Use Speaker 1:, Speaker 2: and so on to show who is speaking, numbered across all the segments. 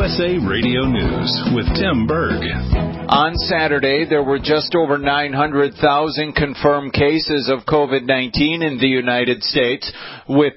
Speaker 1: USA Radio News with Tim Berg.
Speaker 2: On Saturday, there were just over 900,000 confirmed cases of COVID-19 in the United States, with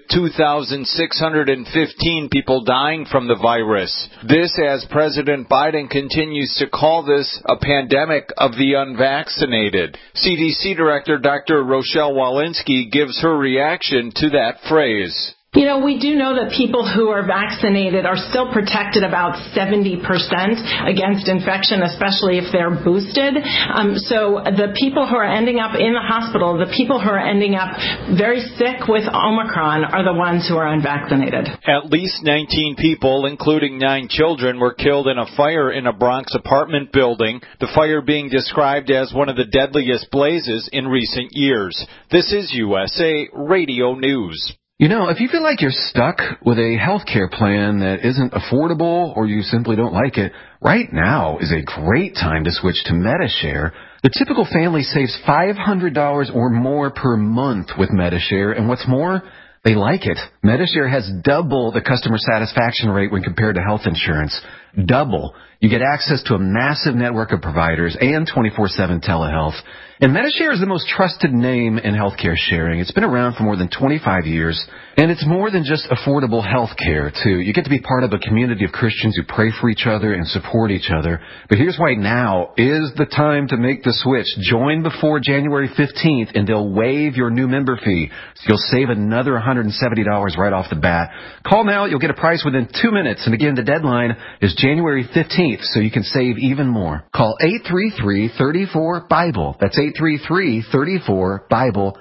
Speaker 2: 2,615 people dying from the virus. This as President Biden continues to call this a pandemic of the unvaccinated. CDC Director Dr. Rochelle Walensky gives her reaction to that phrase.
Speaker 3: You know, we do know that people who are vaccinated are still protected about 70% against infection, especially if they're boosted. So the people who are ending up in the hospital, the people who are ending up very sick with Omicron are the ones who are unvaccinated.
Speaker 2: At least 19 people, including 9 children, were killed in a fire in a Bronx apartment building, the fire being described as one of the deadliest blazes in recent years. This is USA Radio News.
Speaker 4: You know, if you feel like you're stuck with a health care plan that isn't affordable or you simply don't like it, right now is a great time to switch to Medi-Share. The typical family saves $500 or more per month with Medi-Share, and what's more, they like it. Medi-Share has double the customer satisfaction rate when compared to health insurance. Double. You get access to a massive network of providers and 24/7 telehealth. And Medi-Share is the most trusted name in healthcare sharing. It's been around for more than 25 years, and it's more than just affordable health care, too. You get to be part of a community of Christians who pray for each other and support each other. But here's why now is the time to make the switch. Join before January 15th, and they'll waive your new member fee. So you'll save another $170 right off the bat. Call now. You'll get a price within 2 minutes. And again, the deadline is January 15th, so you can save even more. Call 833-34-BIBLE. That's 833-34-BIBLE.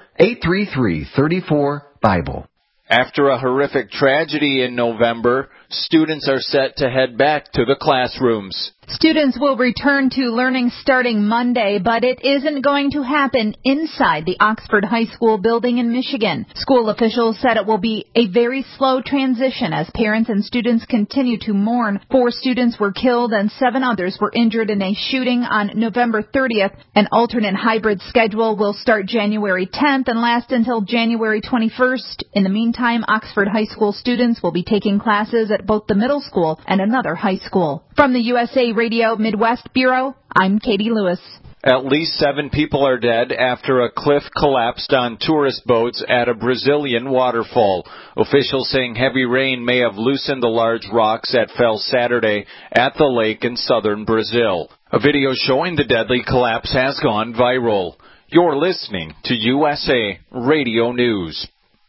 Speaker 4: 833-34-BIBLE.
Speaker 2: After a horrific tragedy in November, students are set to head back to the classrooms.
Speaker 5: Students will return to learning starting Monday, but it isn't going to happen inside the Oxford High School building in Michigan. School officials said it will be a very slow transition as parents and students continue to mourn. 4 students were killed and 7 others were injured in a shooting on November 30th. An alternate hybrid schedule will start January 10th and last until January 21st. In the meantime, Oxford High School students will be taking classes at both the middle school and another high school. From the USA Radio Midwest Bureau, I'm Katie Lewis.
Speaker 2: At least 7 people are dead after a cliff collapsed on tourist boats at a Brazilian waterfall. Officials saying heavy rain may have loosened the large rocks that fell Saturday at the lake in southern Brazil. A video showing the deadly collapse has gone viral. You're listening to USA Radio News.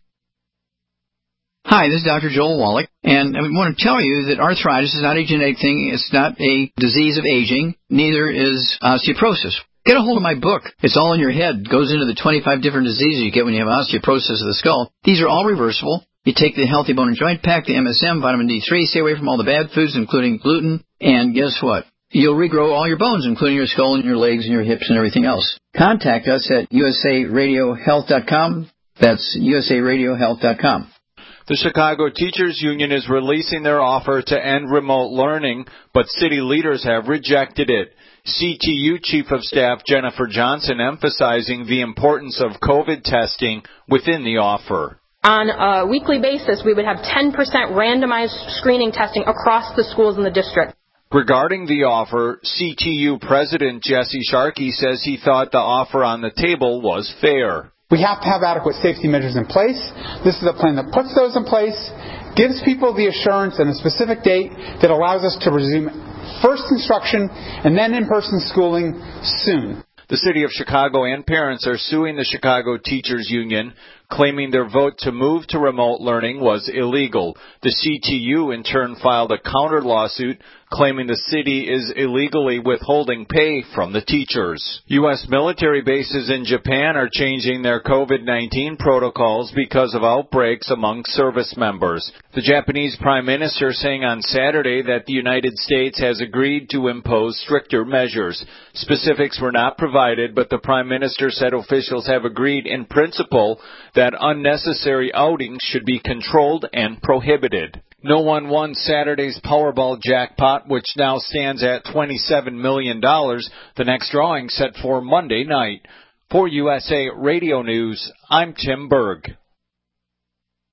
Speaker 6: Hi, this is Dr. Joel Wallach, and I want to tell you that arthritis is not a genetic thing. It's not a disease of aging. Neither is osteoporosis. Get a hold of my book. It's all in your head. It goes into the 25 different diseases you get when you have osteoporosis of the skull. These are all reversible. You take the Healthy Bone and Joint Pack, the MSM, vitamin D3, stay away from all the bad foods, including gluten, and guess what? You'll regrow all your bones, including your skull and your legs and your hips and everything else. Contact us at usaradiohealth.com. That's usaradiohealth.com.
Speaker 2: The Chicago Teachers Union is releasing their offer to end remote learning, but city leaders have rejected it. CTU Chief of Staff Jennifer Johnson emphasizing the importance of COVID testing within the offer.
Speaker 7: On a weekly basis, we would have 10% randomized screening testing across the schools in the district.
Speaker 2: Regarding the offer, CTU President Jesse Sharkey says he thought the offer on the table was fair.
Speaker 8: We have to have adequate safety measures in place. This is a plan that puts those in place, gives people the assurance and a specific date that allows us to resume first instruction and then in-person schooling soon.
Speaker 2: The City of Chicago and parents are suing the Chicago Teachers Union, claiming their vote to move to remote learning was illegal. The CTU, in turn, filed a counter lawsuit claiming the city is illegally withholding pay from the teachers. U.S. military bases in Japan are changing their COVID-19 protocols because of outbreaks among service members. The Japanese Prime Minister saying on Saturday that the United States has agreed to impose stricter measures. Specifics were not provided, but the Prime Minister said officials have agreed in principle that unnecessary outings should be controlled and prohibited. No one won Saturday's Powerball jackpot, which now stands at $27 million. The next drawing set for Monday night. For USA Radio News, I'm Tim Berg.